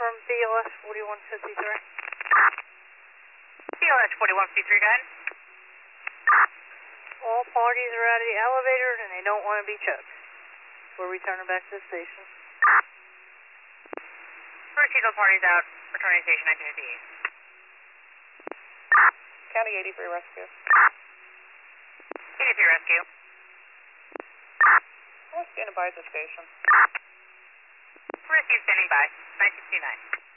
from BLS 4153. BLS 4153, go ahead. All parties are out of the elevator and they don't want to be choked. We're returning back to the station. Proceed all parties out, returning to station 1958. County 83 rescue. 83 rescue. We're standing by at the station. Rescue standing by, 969.